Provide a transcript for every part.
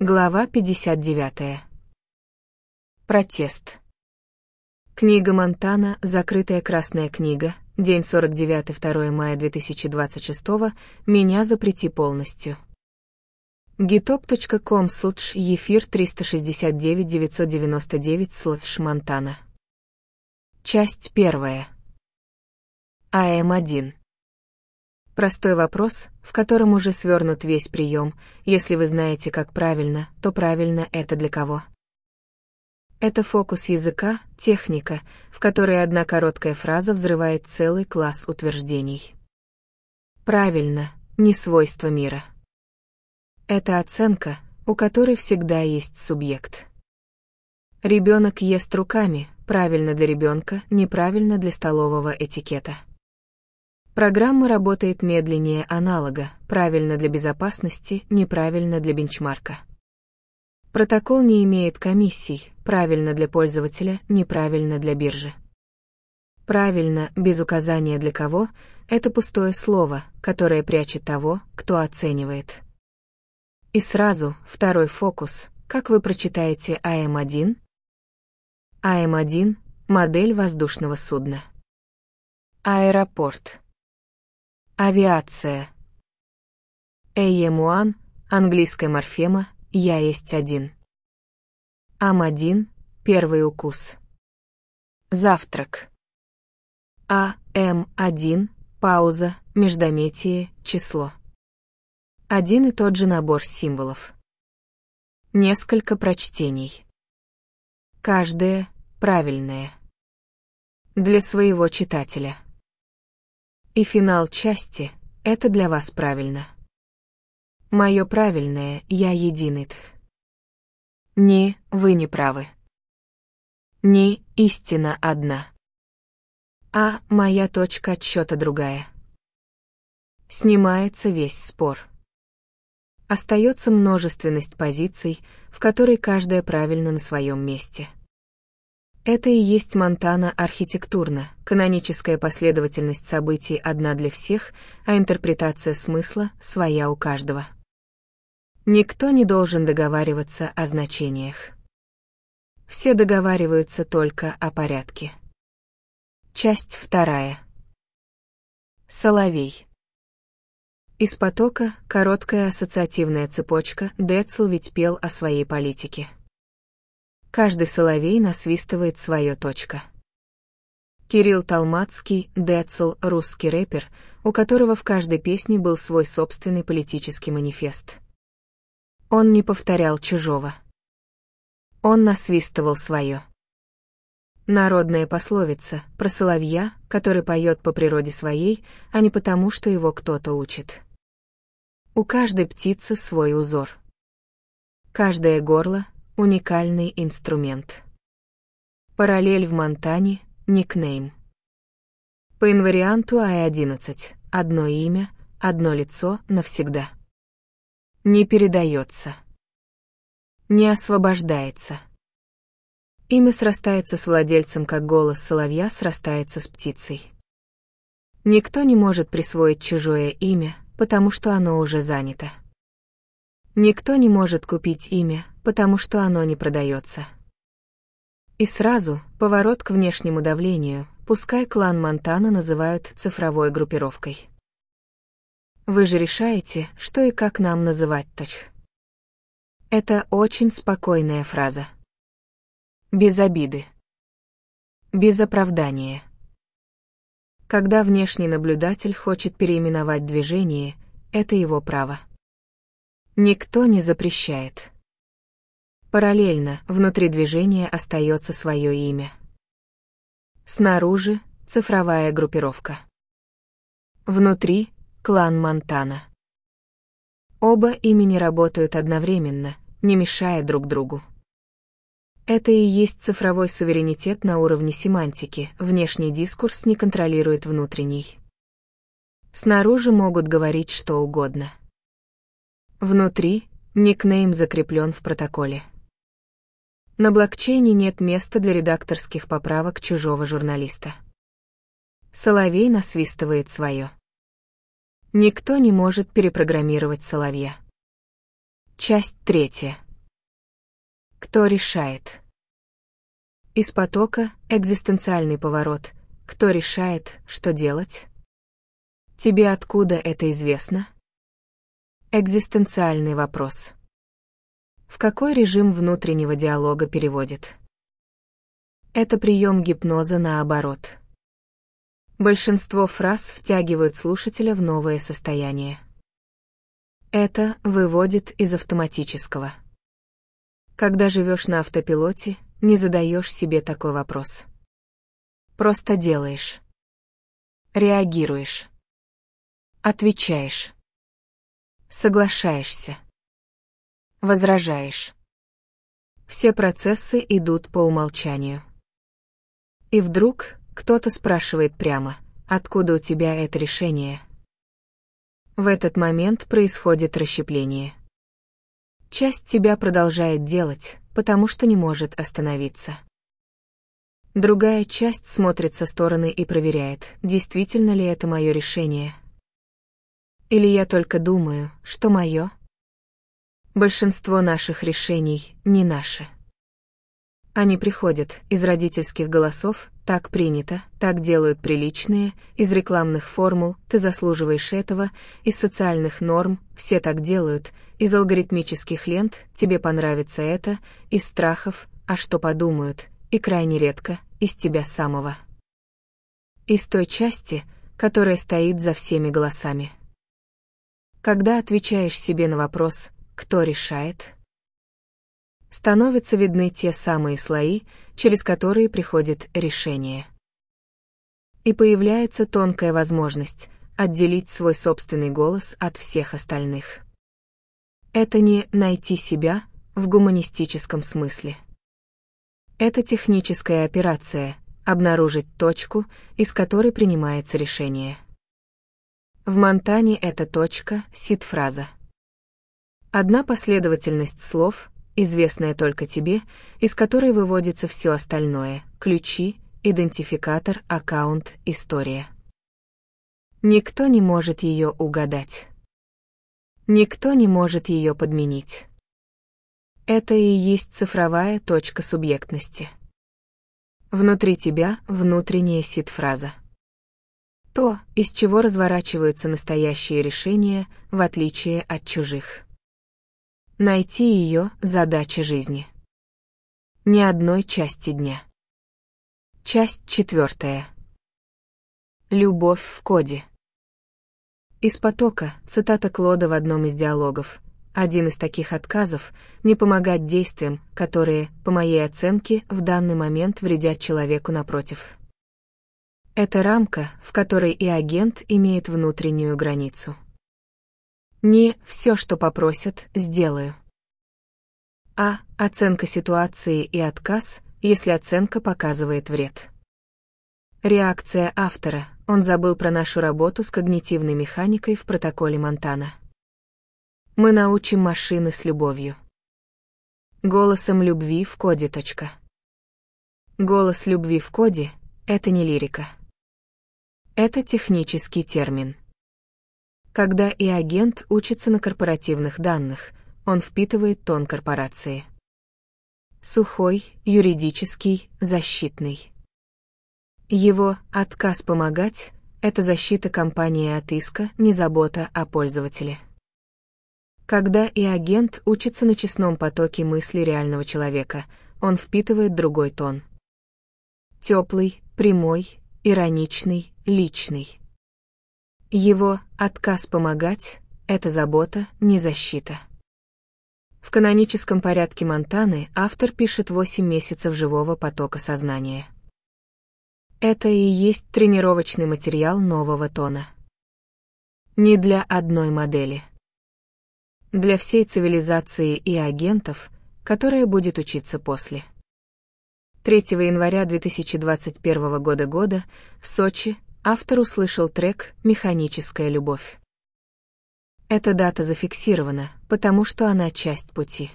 Глава 59. Протест. Книга Монтана, закрытая красная книга, день 49, 2 мая 2026, меня запрети полностью. github.com/ефир 369 999 Монтана. Часть 1. АМ1. Простой вопрос, в котором уже свернут весь прием. Если вы знаете, как правильно, то правильно это для кого? Это фокус языка, техника, в которой одна короткая фраза взрывает целый класс утверждений. Правильно, не свойство мира. Это оценка, у которой всегда есть субъект. Ребенок ест руками, правильно для ребенка, неправильно для столового этикета. Программа работает медленнее аналога, правильно для безопасности, неправильно для бенчмарка. Протокол не имеет комиссий, правильно для пользователя, неправильно для биржи. Правильно, без указания для кого, это пустое слово, которое прячет того, кто оценивает. И сразу, второй фокус, как вы прочитаете АМ1? АМ1 – модель воздушного судна. Аэропорт. Авиация. AM1, английская морфема, я есть один. АМ1, первый укус. Завтрак. АМ1, пауза, междометие, число. Один и тот же набор символов. Несколько прочтений. Каждое правильное. Для своего читателя. И финал части — это для вас правильно. Мое правильное, я единый. Не, вы не правы. Не, истина одна. А, моя точка отсчета другая. Снимается весь спор. Остается множественность позиций, в которой каждая правильно на своем месте. Это и есть Монтана архитектурно, каноническая последовательность событий одна для всех, а интерпретация смысла своя у каждого. Никто не должен договариваться о значениях. Все договариваются только о порядке. Часть 2. Соловей. Из потока короткая ассоциативная цепочка. Децл ведь пел о своей политике. Каждый соловей насвистывает свое точка. Кирилл Толмацкий, Децл, русский рэпер, у которого в каждой песне был свой собственный политический манифест. Он не повторял чужого. Он насвистывал свое. Народная пословица про соловья, который поет по природе своей, а не потому, что его кто-то учит. У каждой птицы свой узор. Каждое горло — уникальный инструмент. Параллель в Монтане, никнейм. По инварианту А11, одно имя, одно лицо навсегда. Не передается. Не освобождается. Имя срастается с владельцем, как голос соловья срастается с птицей. Никто не может присвоить чужое имя, потому что оно уже занято. Никто не может купить имя, потому что оно не продается. И сразу, поворот к внешнему давлению, пускай клан Монтана называют цифровой группировкой. Вы же решаете, что и как нам называть точь. Это очень спокойная фраза. Без обиды. Без оправдания. Когда внешний наблюдатель хочет переименовать движение, это его право. Никто не запрещает. Параллельно, внутри движения остается свое имя. Снаружи — цифровая группировка. Внутри — клан Монтана. Оба имени работают одновременно, не мешая друг другу. Это и есть цифровой суверенитет на уровне семантики, внешний дискурс не контролирует внутренний. Снаружи могут говорить что угодно. Внутри никнейм закреплен в протоколе. На блокчейне нет места для редакторских поправок чужого журналиста. Соловей насвистывает свое. Никто не может перепрограммировать соловья. Часть 3. Кто решает? Из потока экзистенциальный поворот. Кто решает, что делать? Тебе откуда это известно? Экзистенциальный вопрос. В какой режим внутреннего диалога переводит? Это прием гипноза наоборот. Большинство фраз втягивают слушателя в новое состояние. Это выводит из автоматического. Когда живешь на автопилоте, не задаешь себе такой вопрос. Просто делаешь. Реагируешь. Отвечаешь. Соглашаешься. Возражаешь. Все процессы идут по умолчанию. И вдруг кто-то спрашивает прямо, откуда у тебя это решение? В этот момент происходит расщепление. Часть тебя продолжает делать, потому что не может остановиться. Другая часть смотрит со стороны и проверяет, действительно ли это мое решение. Или я только думаю, что мое? Большинство наших решений не наши. Они приходят из родительских голосов, так принято, так делают приличные, из рекламных формул, ты заслуживаешь этого, из социальных норм, все так делают, из алгоритмических лент, тебе понравится это, из страхов, а что подумают, и крайне редко, из тебя самого. Из той части, которая стоит за всеми голосами. Когда отвечаешь себе на вопрос «Кто решает?», становятся видны те самые слои, через которые приходит решение. И появляется тонкая возможность отделить свой собственный голос от всех остальных. Это не «найти себя» в гуманистическом смысле. Это техническая операция — обнаружить точку, из которой принимается решение. В Монтане эта точка — сид-фраза. Одна последовательность слов — известная только тебе, из которой выводится все остальное — ключи, идентификатор, аккаунт, история. Никто не может ее угадать. Никто не может ее подменить. Это и есть цифровая точка субъектности. Внутри тебя внутренняя сид-фраза. То, из чего разворачиваются настоящие решения, в отличие от чужих. Найти ее — задача жизни. Ни одной части дня. Часть 4. Любовь в коде. Из потока, цитата Клода в одном из диалогов. Один из таких отказов — не помогать действиям, которые, по моей оценке, в данный момент вредят человеку напротив. Это рамка, в которой и агент имеет внутреннюю границу. Не «все, что попросят, сделаю». А оценка ситуации и отказ, если оценка показывает вред. Реакция автора. Он забыл про нашу работу с когнитивной механикой в протоколе Монтана. Мы научим машины с любовью. Голосом любви в коде. Голос любви в коде — это не лирика. Это технический термин. Когда и агент учится на корпоративных данных, он впитывает тон корпорации. Сухой, юридический, защитный. Его отказ помогать — это защита компании от иска, не забота о пользователе. Когда и агент учится на честном потоке мысли реального человека, он впитывает другой тон. Теплый, прямой, ироничный, личный. Его отказ помогать — это забота, не защита. В каноническом порядке Монтаны автор пишет 8 месяцев живого потока сознания. Это и есть тренировочный материал нового тона. Не для одной модели. Для всей цивилизации и агентов, которая будет учиться после. 3 января 2021 года в Сочи автор услышал трек «Механическая любовь». Эта дата зафиксирована, потому что она часть пути.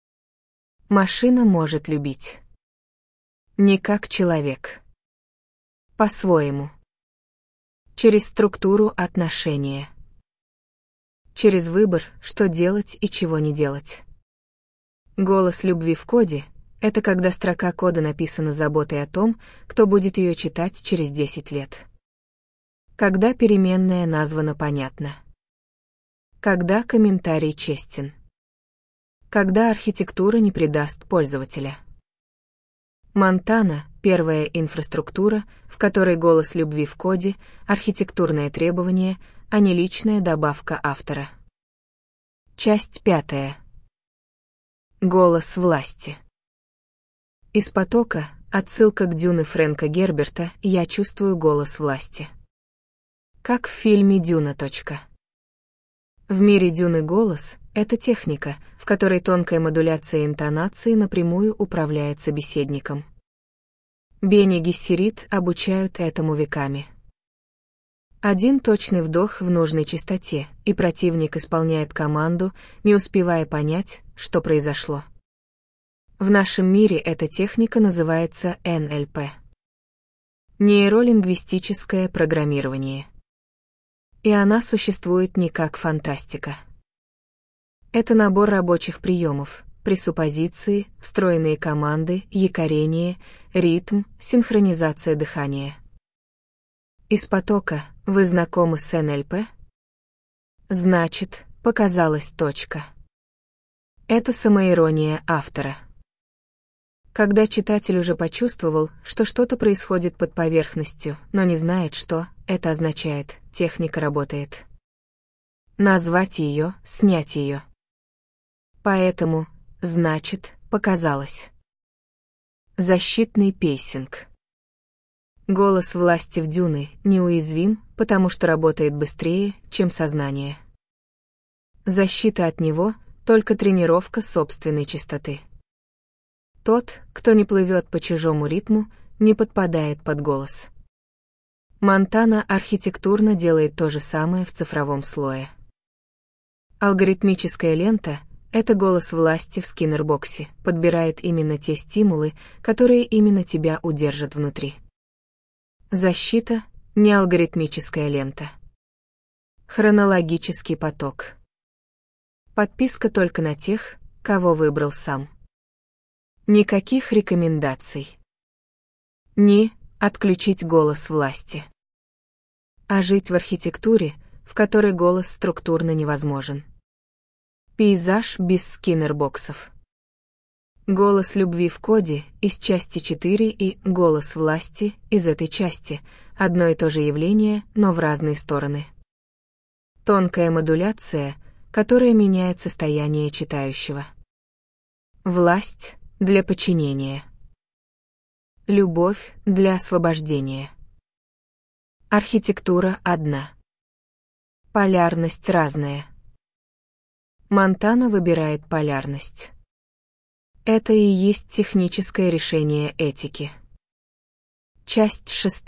Машина может любить. Не как человек. По-своему. Через структуру отношения. Через выбор, что делать и чего не делать. Голос любви в коде — это когда строка кода написана заботой о том, кто будет ее читать через 10 лет. Когда переменная названа понятно. Когда комментарий честен. Когда архитектура не предаст пользователя. Монтана — первая инфраструктура, в которой голос любви в коде — архитектурное требование, а не личная добавка автора. Часть 5. Голос власти. Из потока, отсылка к Дюне Фрэнка Герберта, я чувствую голос власти. Как в фильме «Дюна». В мире Дюны голос — это техника, в которой тонкая модуляция интонации напрямую управляет собеседником. Бени Гессерит обучают этому веками. Один точный вдох в нужной частоте, и противник исполняет команду, не успевая понять, что произошло. В нашем мире эта техника называется НЛП. Нейролингвистическое программирование. И она существует не как фантастика. Это набор рабочих приемов: пресуппозиции, встроенные команды, якорение, ритм, синхронизация дыхания. Из потока. Вы знакомы с НЛП? Значит, показалась точка. Это самоирония автора. Когда читатель уже почувствовал, что что-то происходит под поверхностью, но не знает, что это означает, техника работает. Назвать ее, снять ее. Поэтому, значит, показалось. Защитный пейсинг. Голос власти в Дюне неуязвим, потому что работает быстрее, чем сознание. Защита от него — только тренировка собственной частоты. Тот, кто не плывет по чужому ритму, не подпадает под голос. Монтана архитектурно делает то же самое в цифровом слое. Алгоритмическая лента — это голос власти в скиннер-боксе, подбирает именно те стимулы, которые именно тебя удержат внутри. Защита — не алгоритмическая лента. Хронологический поток. Подписка только на тех, кого выбрал сам. Никаких рекомендаций. Не отключить голос власти. А жить в архитектуре, в которой голос структурно невозможен. Пейзаж без скиннер-боксов. Голос любви в коде из части 4 и голос власти из этой части — одно и то же явление, но в разные стороны. Тонкая модуляция, которая меняет состояние читающего. Власть для подчинения. Любовь для освобождения. Архитектура одна. Полярность разная. Монтана выбирает полярность. Это и есть техническое решение этики. Часть 6.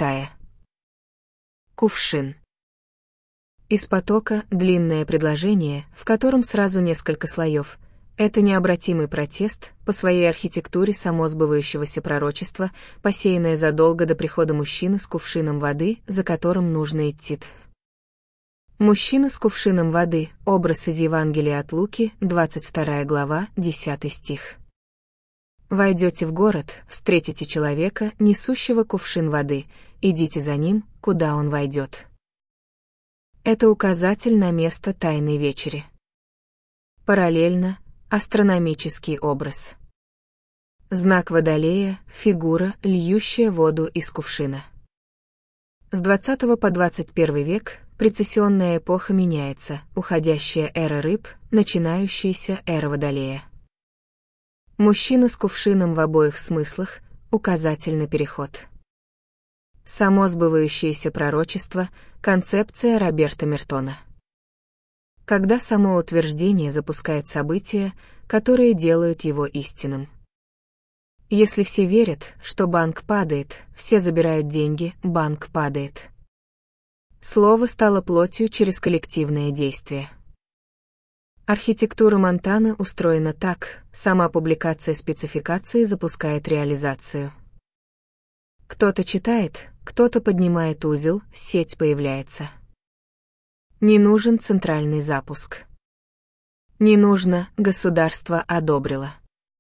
Кувшин. Из потока длинное предложение, в котором сразу несколько слоев. Это необратимый протест по своей архитектуре самосбывающегося пророчества, посеянное задолго до прихода мужчины с кувшином воды, за которым нужно идти. Мужчина с кувшином воды — образ из Евангелия от Луки, 22 глава, 10 стих. Войдете в город, встретите человека, несущего кувшин воды, идите за ним, куда он войдет. Это указатель на место тайной вечери. Параллельно — астрономический образ. Знак Водолея — фигура, льющая воду из кувшина. С 20 по 21 век прецессионная эпоха меняется, уходящая эра рыб, начинающаяся эра Водолея. Мужчина с кувшином в обоих смыслах — указатель на переход. Самосбывающееся пророчество — концепция Роберта Мертона. Когда само утверждение запускает события, которые делают его истинным. Если все верят, что банк падает, все забирают деньги, банк падает. Слово стало плотью через коллективное действие. Архитектура Монтаны устроена так: сама публикация спецификации запускает реализацию. Кто-то читает, кто-то поднимает узел, сеть появляется. Не нужен центральный запуск. Не нужно, государство одобрило.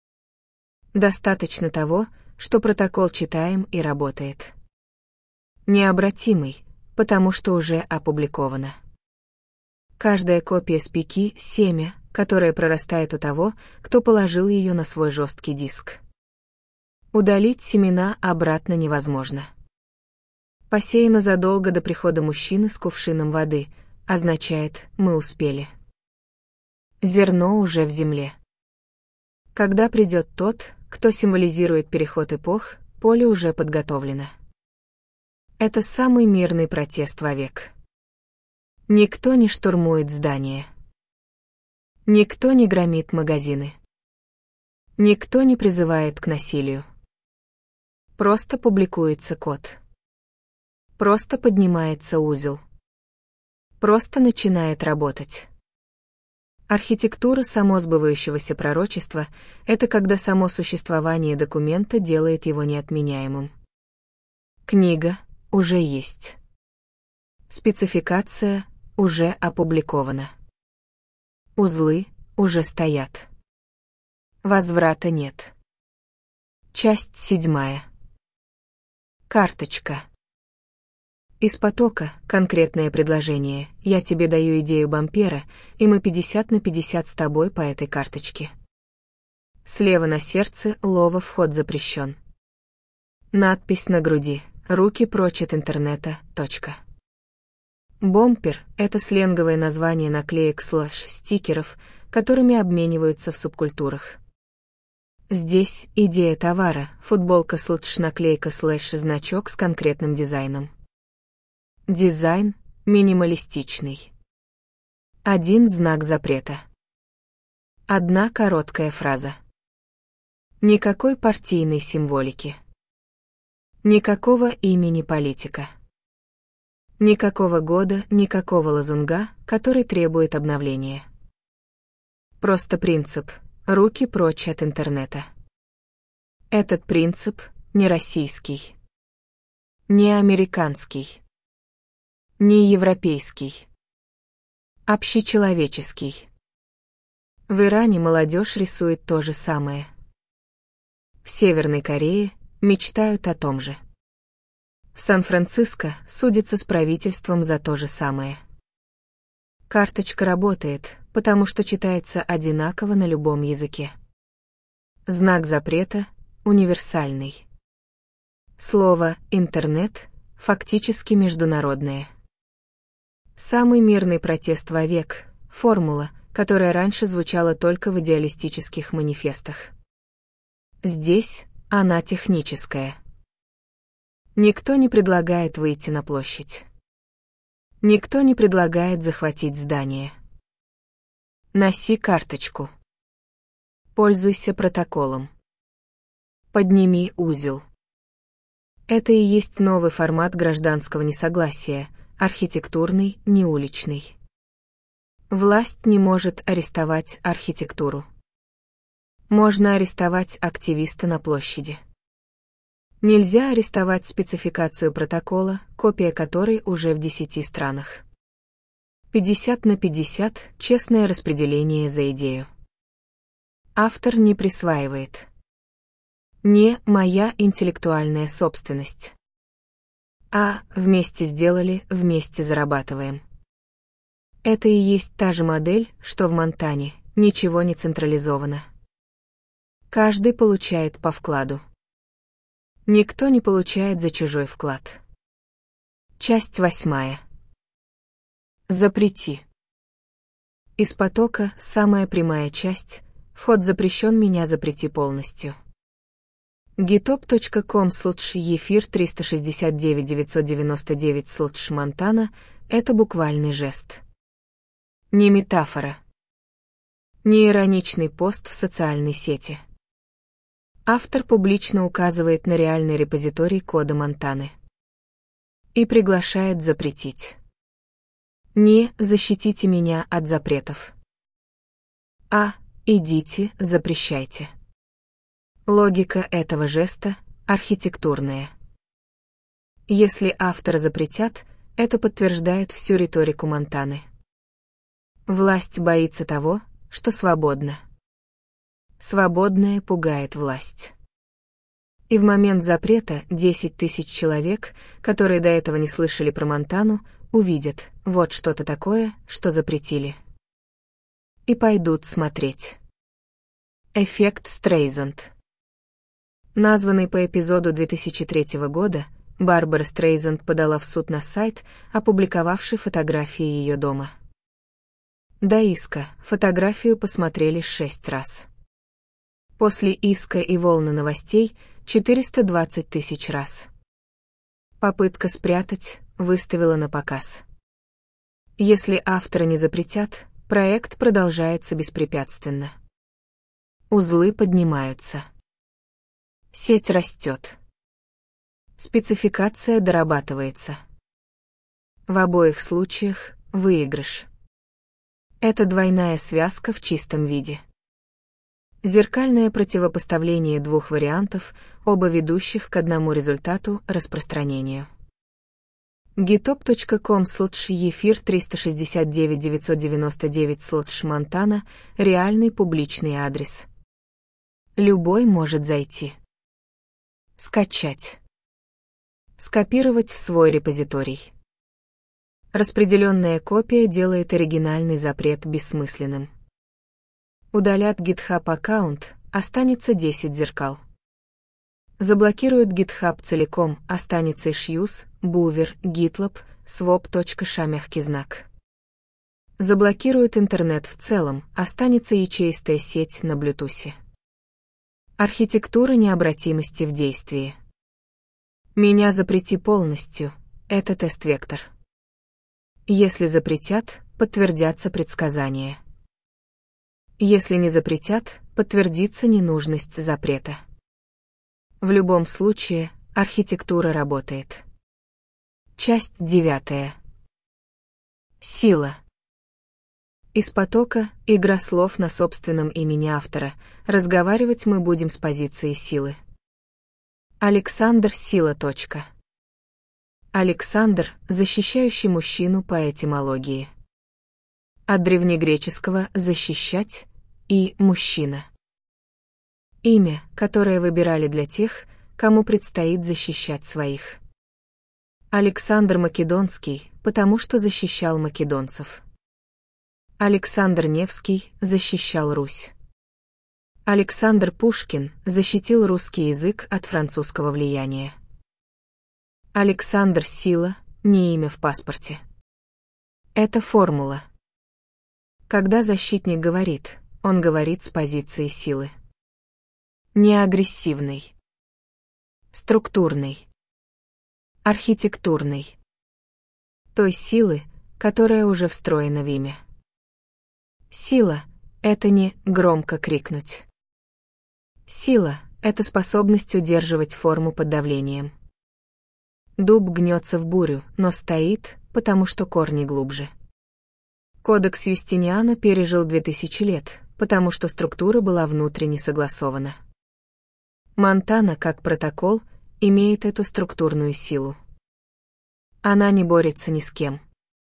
Достаточно того, что протокол читаем и работает. Необратимый, потому что уже опубликовано. Каждая копия спики — семя, которое прорастает у того, кто положил ее на свой жесткий диск. Удалить семена обратно невозможно. Посеяно задолго до прихода мужчины с кувшином воды, означает «мы успели». Зерно уже в земле. Когда придет тот, кто символизирует переход эпох, поле уже подготовлено. Это самый мирный протест вовек. Никто не штурмует здания. Никто не громит магазины. Никто не призывает к насилию. Просто публикуется код. Просто поднимается узел. Просто начинает работать. Архитектура самосбывающегося пророчества — это когда само существование документа делает его неотменяемым. Книга уже есть. Спецификация уже опубликована. Узлы уже стоят. Возврата нет. Часть 7. Карточка. Из потока конкретное предложение. Я тебе даю идею бампера, и мы 50 на 50 с тобой по этой карточке. Слева на сердце лова вход запрещен. Надпись на груди: руки прочь от интернета. Бомпер — это сленговое название наклеек/стикеров, которыми обмениваются в субкультурах. Здесь идея товара, футболка/наклейка/значок с конкретным дизайном. Дизайн минималистичный. Один знак запрета. Одна короткая фраза. Никакой партийной символики. Никакого имени политика. Никакого года, никакого лозунга, который требует обновления. Просто принцип: руки прочь от интернета. Этот принцип не российский, не американский, не европейский, общечеловеческий. В Иране молодежь рисует то же самое. В Северной Корее мечтают о том же. В Сан-Франциско судятся с правительством за то же самое. Карточка работает, потому что читается одинаково на любом языке. Знак запрета универсальный. Слово «интернет» фактически международное. Самый мирный протест вовек — формула, которая раньше звучала только в идеалистических манифестах. Здесь она техническая. Никто не предлагает выйти на площадь. Никто не предлагает захватить здание. Носи карточку. Пользуйся протоколом. Подними узел. Это и есть новый формат гражданского несогласия, архитектурный, не уличный. Власть не может арестовать архитектуру. Можно арестовать активиста на площади. Нельзя арестовать спецификацию протокола, копия которой уже в 10 странах. 50 на 50 — честное распределение за идею. Автор не присваивает. Не моя интеллектуальная собственность. А вместе сделали, вместе зарабатываем. Это и есть та же модель, что в Монтане, ничего не централизовано. Каждый получает по вкладу. Никто не получает за чужой вклад. Часть 8. Запрети. Из потока самая прямая часть. Вход запрещен, меня запрети полностью. github.com/ефир 369-999/Монтана — это буквальный жест. Не метафора. Не ироничный пост в социальной сети. Автор публично указывает на реальный репозиторий кода Монтаны. И приглашает запретить. Не защитите меня от запретов. А идите, запрещайте. Логика этого жеста архитектурная. Если автора запретят, это подтверждает всю риторику Монтаны. Власть боится того, что свободно. Свободное пугает власть. И в момент запрета 10 тысяч человек, которые до этого не слышали про Монтану, увидят вот что-то такое, что запретили. И пойдут смотреть. Эффект Стрейзанд. Названный по эпизоду 2003 года, Барбара Стрейзанд подала в суд на сайт, опубликовавший фотографии ее дома. До иска фотографию посмотрели 6 раз. После иска и волны новостей 420 тысяч раз. Попытка спрятать выставила на показ. Если автора не запретят, проект продолжается беспрепятственно. Узлы поднимаются. Сеть растет. Спецификация дорабатывается. В обоих случаях выигрыш. Это двойная связка в чистом виде. Зеркальное противопоставление двух вариантов, оба ведущих к одному результату — распространению. github.com/ефир 369 999/Монтана — реальный публичный адрес. Любой может зайти. Скачать. Скопировать в свой репозиторий. Распределенная копия делает оригинальный запрет бессмысленным. Удалят GitHub аккаунт, останется 10 зеркал. Заблокируют GitHub целиком, останется issues, Bover, GitLab, swap.sha. Заблокируют интернет в целом, останется ячеистая сеть на Bluetooth. Архитектура необратимости в действии. Меня запрети полностью — это тест-вектор. Если запретят, подтвердятся предсказания. Если не запретят, подтвердится ненужность запрета. В любом случае, архитектура работает. Часть 9. Сила. Из потока — игра слов на собственном имени автора. Разговаривать мы будем с позиции силы. Александр Сила. Александр, защищающий мужчину по этимологии. От древнегреческого «защищать» и «мужчина». Имя, которое выбирали для тех, кому предстоит защищать своих. Александр Македонский, потому что защищал македонцев. Александр Невский защищал Русь. Александр Пушкин защитил русский язык от французского влияния. Александр Сила — не имя в паспорте. Это формула. Когда защитник говорит, он говорит с позиции силы. Не агрессивный. Структурный. Архитектурный. Той силы, которая уже встроена в имя. Сила — это не громко крикнуть. Сила — это способность удерживать форму под давлением. Дуб гнется в бурю, но стоит, потому что корни глубже. Кодекс Юстиниана пережил 2000 лет, потому что структура была внутренне согласована. Монтана, как протокол, имеет эту структурную силу. Она не борется ни с кем.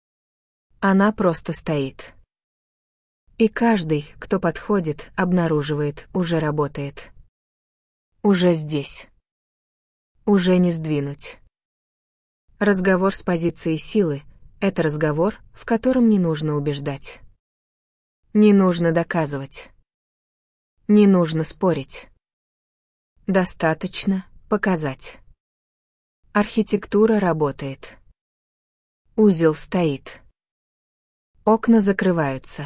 Она просто стоит. И каждый, кто подходит, обнаруживает, уже работает. Уже здесь. Уже не сдвинуть. Разговор с позиции силы — это разговор, в котором не нужно убеждать. Не нужно доказывать. Не нужно спорить. Достаточно показать. Архитектура работает. Узел стоит. Окна закрываются.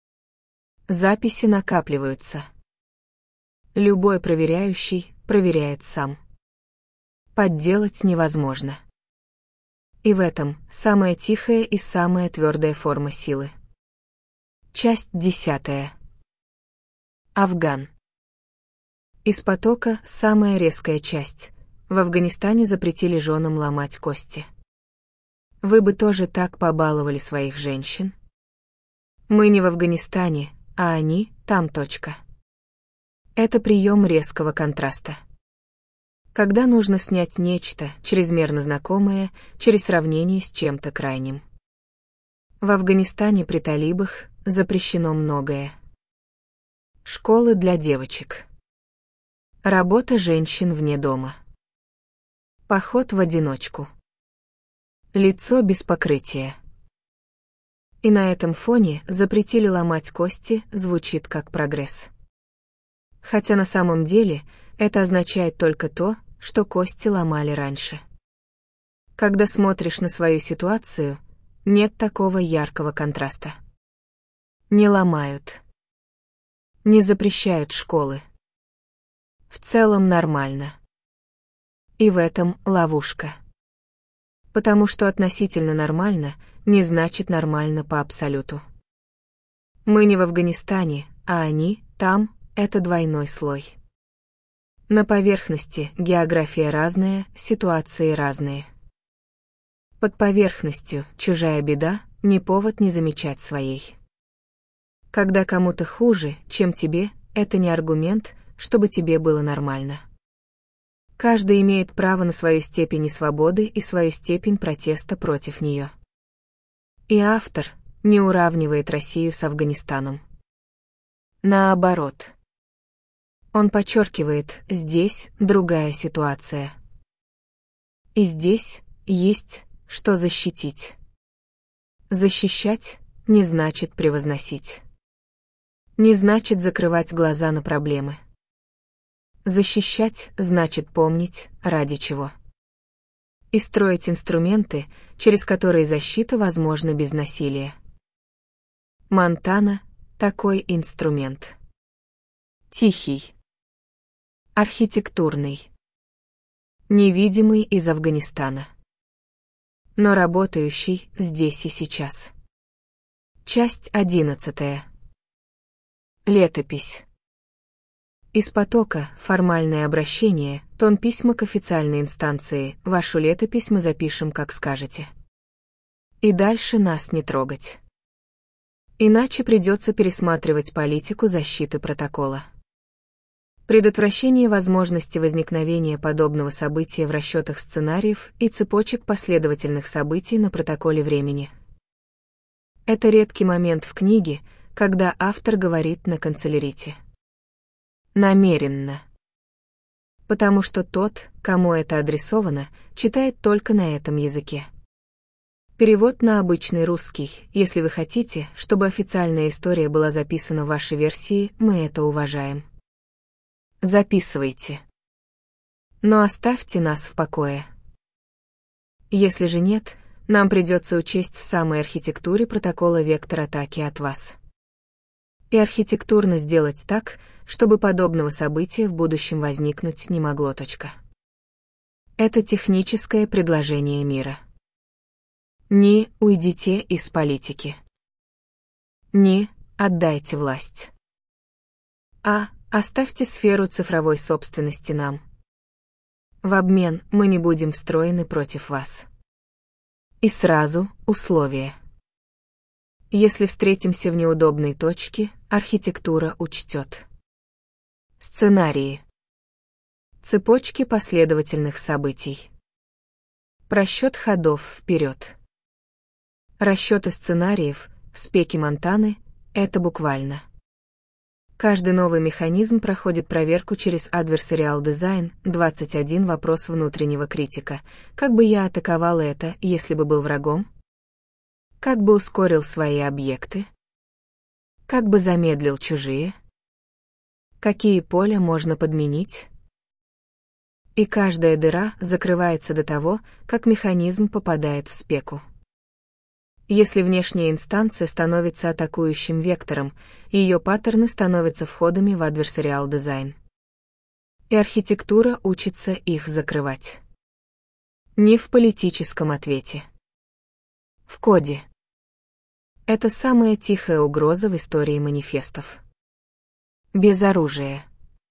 Записи накапливаются. Любой проверяющий проверяет сам. Подделать невозможно. И в этом самая тихая и самая твердая форма силы. Часть 10. Афган. Из потока самая резкая часть. В Афганистане запретили женам ломать кости. Вы бы тоже так побаловали своих женщин? Мы не в Афганистане, а они там. Это прием резкого контраста. Когда нужно снять нечто, чрезмерно знакомое, через сравнение с чем-то крайним. В Афганистане при талибах запрещено многое. Школы для девочек. Работа женщин вне дома. Поход в одиночку. Лицо без покрытия. И на этом фоне запретили ломать кости звучит как прогресс. Хотя на самом деле это означает только то, что кости ломали раньше. Когда смотришь на свою ситуацию, нет такого яркого контраста. Не ломают. Не запрещают школы. В целом нормально. И в этом ловушка. Потому что относительно нормально не значит нормально по абсолюту. Мы не в Афганистане, а они там, это двойной слой. На поверхности география разная, ситуации разные. Под поверхностью чужая беда не повод не замечать своей. Когда кому-то хуже, чем тебе, это не аргумент, чтобы тебе было нормально. Каждый имеет право на свою степень несвободы и свою степень протеста против нее. И автор не уравнивает Россию с Афганистаном. Наоборот. Он подчеркивает, здесь другая ситуация. И здесь есть, что защитить. Защищать не значит превозносить. Не значит закрывать глаза на проблемы. Защищать значит помнить, ради чего. И строить инструменты, через которые защита возможна без насилия. Монтана — такой инструмент. Тихий. Архитектурный. Невидимый из Афганистана. Но работающий здесь и сейчас. Часть 11. Летопись. Из потока формальное обращение, тон письма к официальной инстанции, вашу летопись мы запишем, как скажете. И дальше нас не трогать. Иначе придется пересматривать политику защиты протокола. Предотвращение возможности возникновения подобного события в расчетах сценариев и цепочек последовательных событий на протоколе времени. Это редкий момент в книге, когда автор говорит на канцелярите. Намеренно. Потому что тот, кому это адресовано, читает только на этом языке. Перевод на обычный русский. Если вы хотите, чтобы официальная история была записана в вашей версии, мы это уважаем. Записывайте. Но оставьте нас в покое. Если же нет, нам придется учесть в самой архитектуре протокола вектор атаки от вас. И архитектурно сделать так, чтобы подобного события в будущем возникнуть не могло. Это техническое предложение мира. Не уйдите из политики. Не отдайте власть. А оставьте сферу цифровой собственности нам. В обмен мы не будем встроены против вас. И сразу условие. Если встретимся в неудобной точке, архитектура учтет. Сценарии. Цепочки последовательных событий. Просчет ходов вперед. Расчеты сценариев в спеке Монтаны — это буквально. Каждый новый механизм проходит проверку через Adversarial Design, 21 вопрос внутреннего критика. Как бы я атаковал это, если бы был врагом? Как бы ускорил свои объекты? Как бы замедлил чужие? Какие поля можно подменить? И каждая дыра закрывается до того, как механизм попадает в спеку. Если внешняя инстанция становится атакующим вектором, ее паттерны становятся входами в Adversarial Design. И архитектура учится их закрывать. Не в политическом ответе. В коде. Это самая тихая угроза в истории манифестов. Без оружия.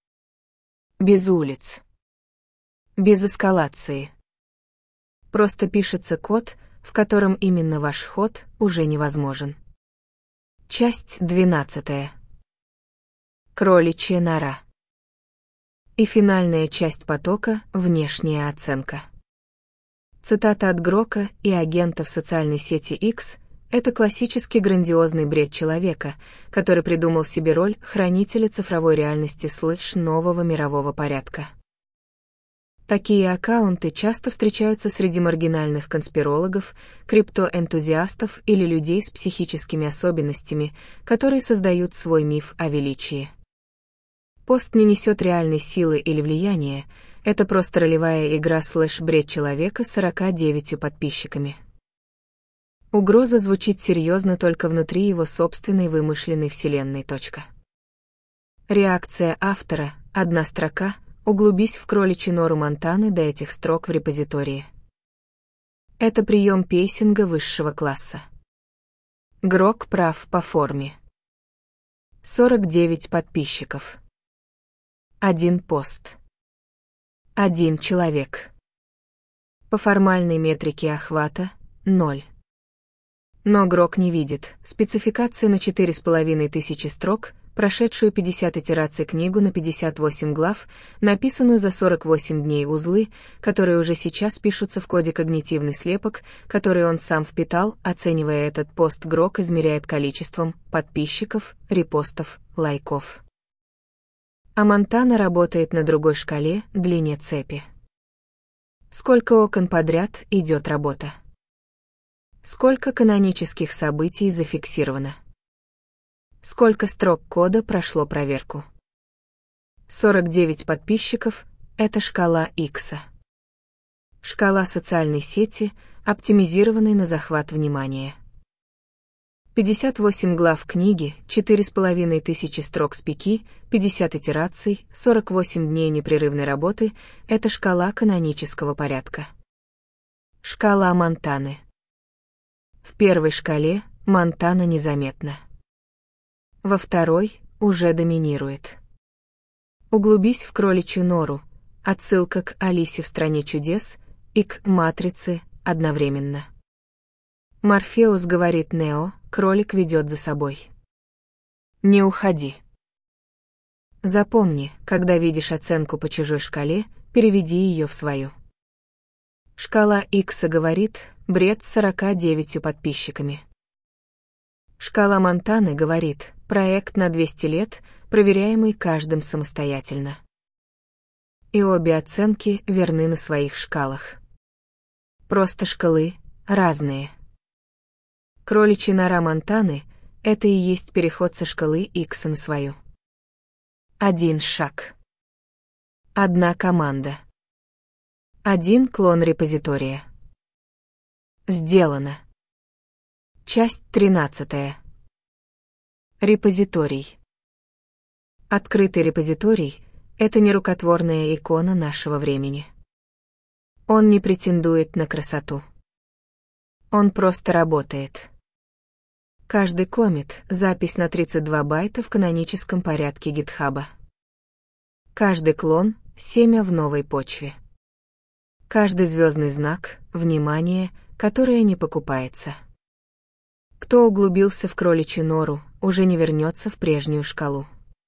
Без улиц. Без эскалации. Просто пишется код, в котором именно ваш ход уже невозможен. Часть 12. Кроличья нора. И финальная часть потока — внешняя оценка. Цитата от Грока и агента в социальной сети X, это классический грандиозный бред человека, который придумал себе роль хранителя цифровой реальности нового мирового порядка. Такие аккаунты часто встречаются среди маргинальных конспирологов, криптоэнтузиастов или людей с психическими особенностями, которые создают свой миф о величии. Пост не несет реальной силы или влияния, это просто ролевая игра бред человека с 49 подписчиками. Угроза звучит серьезно только внутри его собственной вымышленной вселенной. Реакция автора, одна строка, углубись в кроличью нору Монтаны до этих строк в репозитории. Это прием пейсинга высшего класса. Грок прав по форме. 49 подписчиков. 1 пост. 1 человек. По формальной метрике охвата — 0. Но Грок не видит спецификацию на 4500 строк, прошедшую 50 итераций книгу на 58 глав, написанную за 48 дней узлы, которые уже сейчас пишутся в коде когнитивный слепок, который он сам впитал, оценивая этот пост. Грок измеряет количеством подписчиков, репостов, лайков. А Монтана работает на другой шкале, длине цепи. Сколько окон подряд идет работа? Сколько канонических событий зафиксировано? Сколько строк кода прошло проверку? 49 подписчиков — это шкала Икса. Шкала социальной сети, оптимизированной на захват внимания. 58 глав книги, 4500 строк спики, 50 итераций, 48 дней непрерывной работы — это шкала канонического порядка. Шкала Монтаны. В первой шкале Монтана незаметна. Во второй уже доминирует. Углубись в кроличью нору, отсылка к Алисе в стране чудес и к Матрице одновременно. Морфеус говорит Нео, кролик ведет за собой. Не уходи. Запомни, когда видишь оценку по чужой шкале, переведи ее в свою. Шкала Икса говорит, бред с 49 подписчиками. Шкала Монтаны говорит, проект на 200 лет, проверяемый каждым самостоятельно. И обе оценки верны на своих шкалах. Просто шкалы разные. Кроличья нора Монтаны — это и есть переход со шкалы Икса на свою. 1 шаг. 1 команда. 1 клон репозитория. Сделано. Часть 13. Репозиторий. Открытый репозиторий — это нерукотворная икона нашего времени. Он не претендует на красоту. Он просто работает. Каждый коммит — запись на 32 байта в каноническом порядке гитхаба. Каждый клон — семя в новой почве. Каждый звездный знак — внимание, которое не покупается. Кто углубился в кроличью нору, уже не вернется в прежнюю шкалу.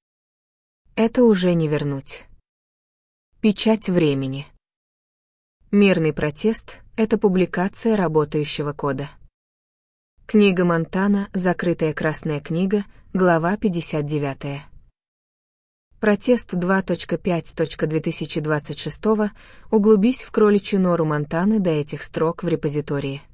Это уже не вернуть. Печать времени. Мирный протест — это публикация работающего кода. Книга Монтана, закрытая красная книга, глава 59. Протест 2.5.2026. Углубись в кроличью нору Монтаны до этих строк в репозитории.